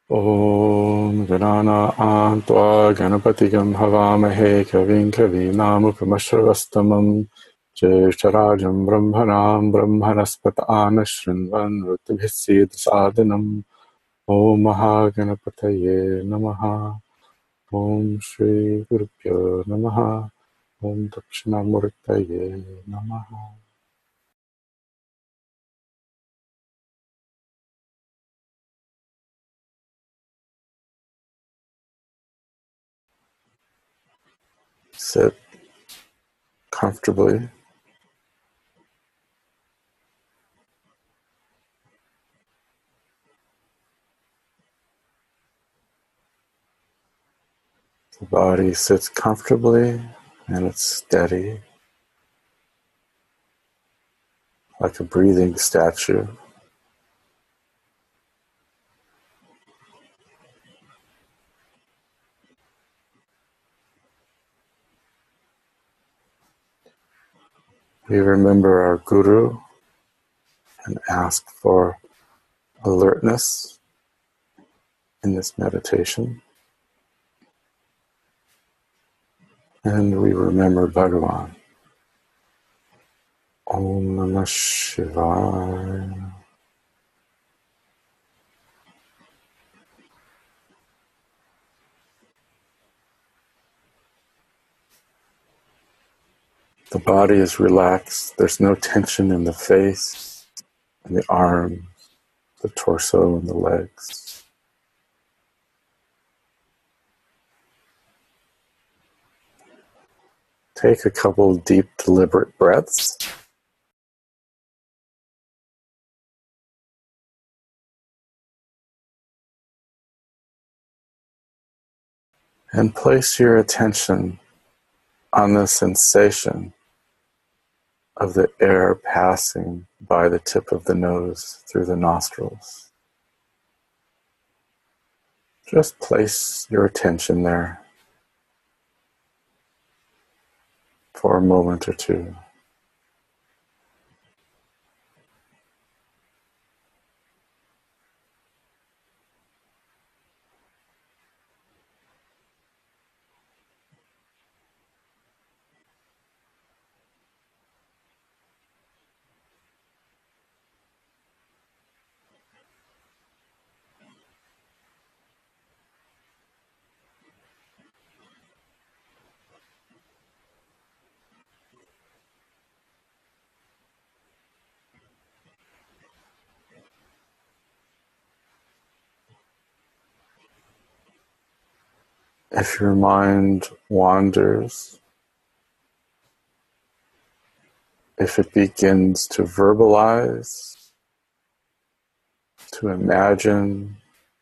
Om Ganana Tva Ganapatigam Havamahe Kavim Kavinamukamashravastamam Jeshtarajam Brahmanam Brahmanaspatana Shrinvan Rutibhisid Sadhanam Om Mahaganapataye Namaha Om Shri Gurubhyo Namaha Om Dakshinamurtaye Namaha. Sit comfortably. The body sits comfortably and it's steady, like a breathing statue. We remember our Guru and ask for alertness in this meditation. And we remember Bhagavan. Om Namah Shivaya. The body is relaxed. There's no tension in the face and the arms, the torso and the legs. Take a couple deep, deliberate breaths. And place your attention on the sensation of the air passing by the tip of the nose through the nostrils. Just place your attention there for a moment or two. If your mind wanders, if it begins to verbalize, to imagine,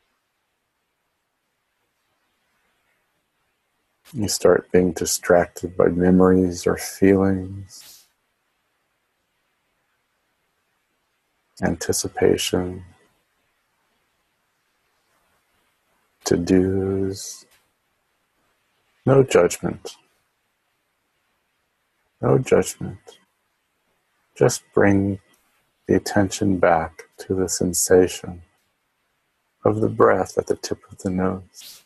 you start being distracted by memories or feelings, anticipation, to-dos. No judgment. No judgment. Just bring the attention back to the sensation of the breath at the tip of the nose.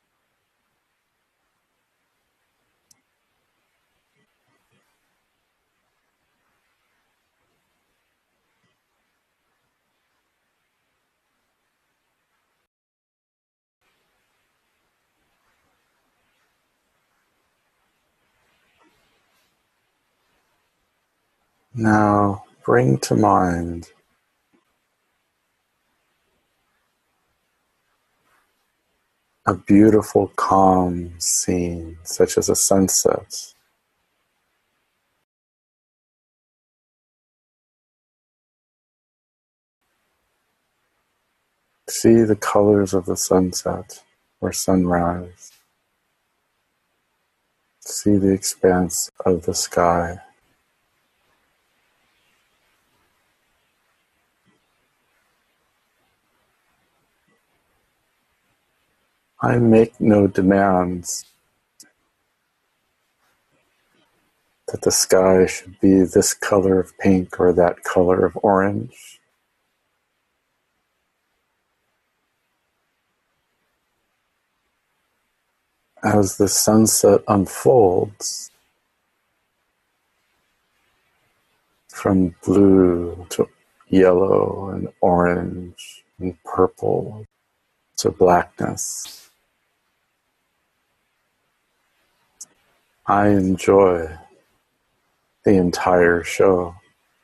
Now bring to mind a beautiful, calm scene, such as a sunset. See the colors of the sunset or sunrise. See the expanse of the sky. I make no demands that the sky should be this color of pink or that color of orange. as the sunset unfolds from blue to yellow and orange and purple to blackness, I enjoy the entire show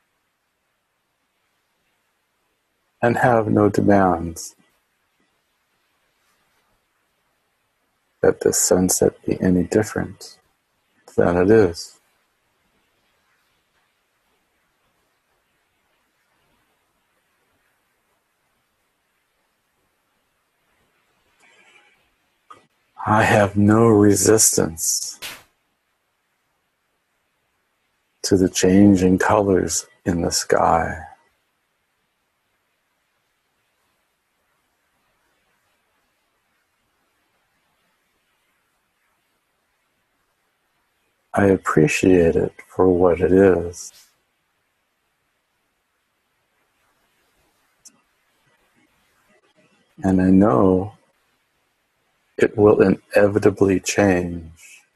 and have no demands that the sunset be any different than it is. I have no resistance to the changing colors in the sky. I appreciate it for what it is. And I know it will inevitably change.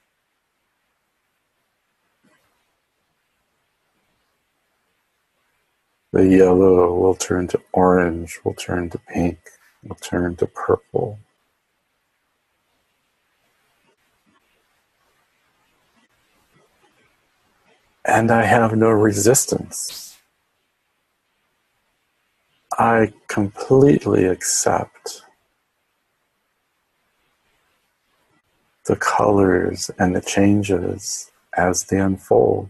The yellow will turn to orange, will turn to pink, will turn to purple. And I have no resistance. I completely accept the colors and the changes as they unfold.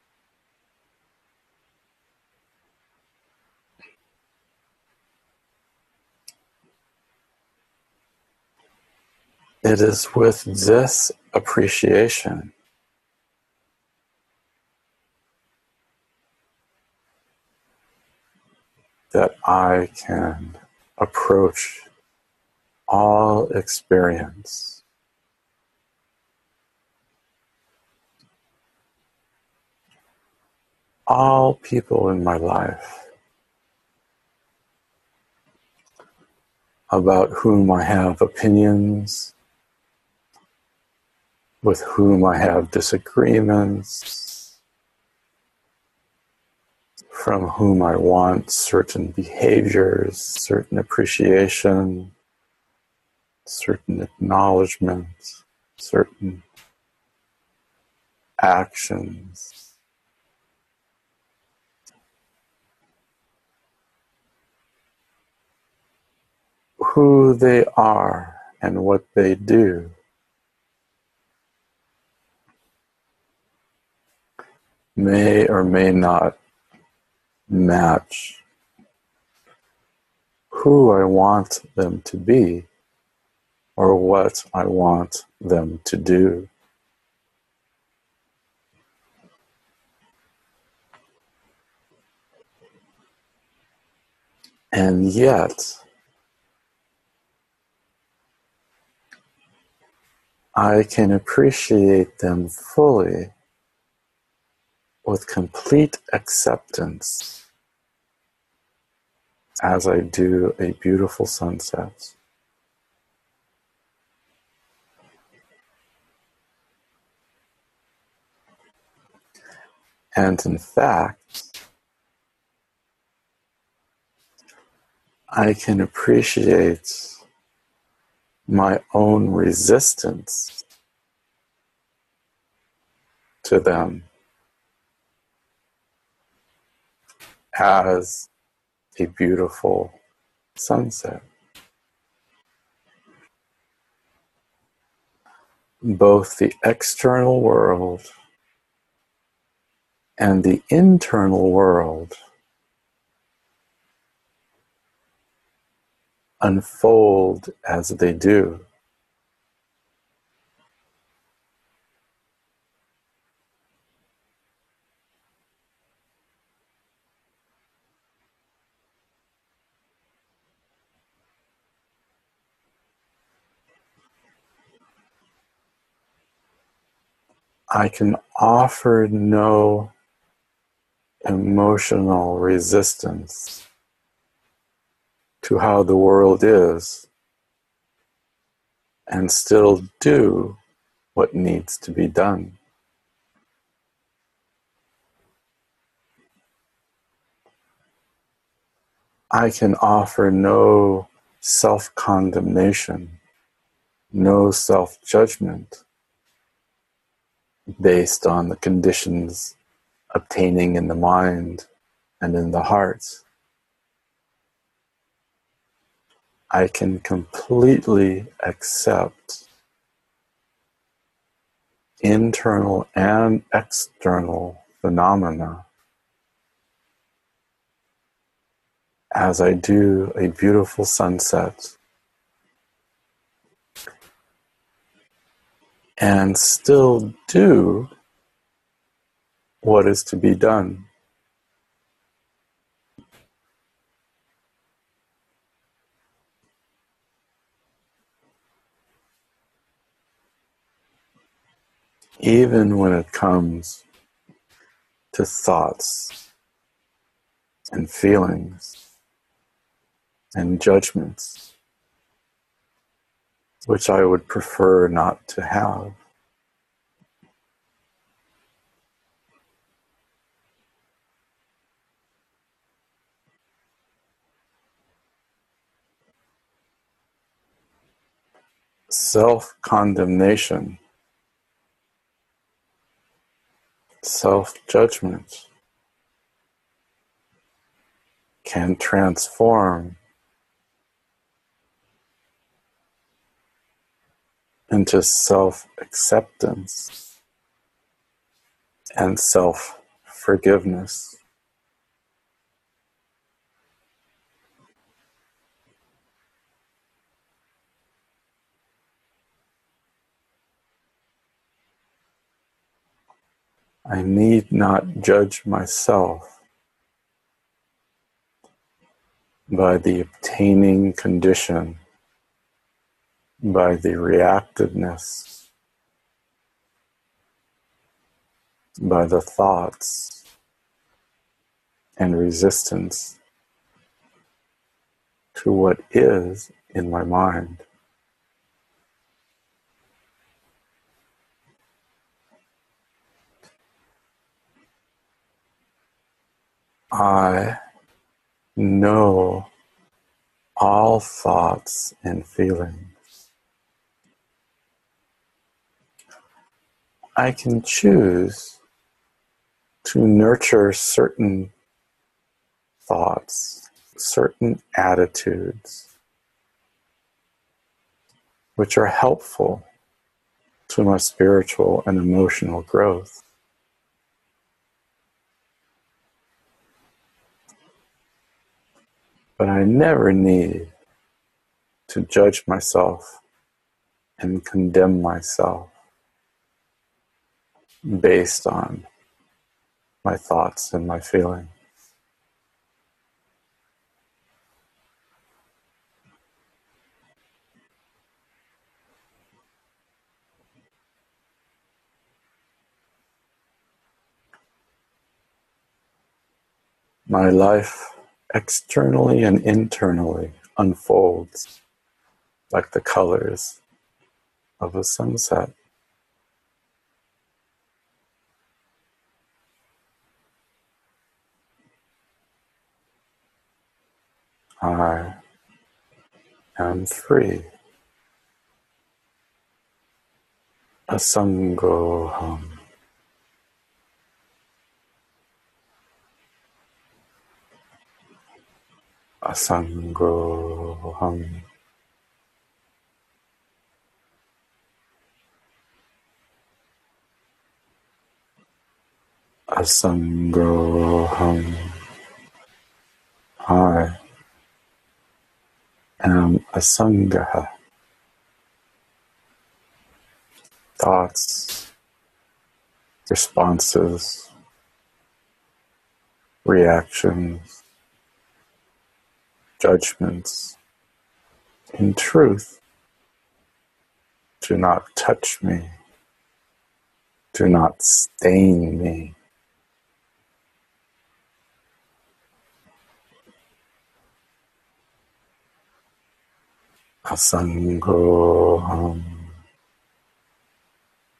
It is with this appreciation that I can approach all experience. All people in my life about whom I have opinions, with whom I have disagreements, from whom I want certain behaviors, certain appreciation, certain acknowledgement, certain actions. Who they are and what they do may or may not match who I want them to be or what I want them to do. And yet, I can appreciate them fully with complete acceptance as I do a beautiful sunset. And in fact, I can appreciate my own resistance to them as a beautiful sunset. Both the external world and the internal world unfold as they do. I can offer no emotional resistance to how the world is and still do what needs to be done. I can offer no self-condemnation, no self-judgment based on the conditions obtaining in the mind and in the heart. I can completely accept internal and external phenomena as I do a beautiful sunset, and still do what is to be done. Even when it comes to thoughts and feelings and judgments, which I would prefer not to have. Self-condemnation, self-judgment can transform into self-acceptance and self-forgiveness. I need not judge myself by the obtaining condition, by the reactiveness, by the thoughts and resistance to what is in my mind. I know all thoughts and feelings. I can choose to nurture certain thoughts, certain attitudes, which are helpful to my spiritual and emotional growth. But I never need to judge myself and condemn myself based on my thoughts and my feelings. My life, externally and internally, unfolds like the colors of a sunset. I am free. Asangoham. Asangoham. Asangoham. I am Asangaha. Thoughts, responses, reactions, judgments, in truth, do not touch me, do not stain me. Asangoham.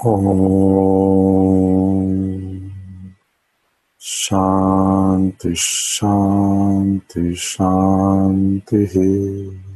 Om Shanti Shanti Shanti.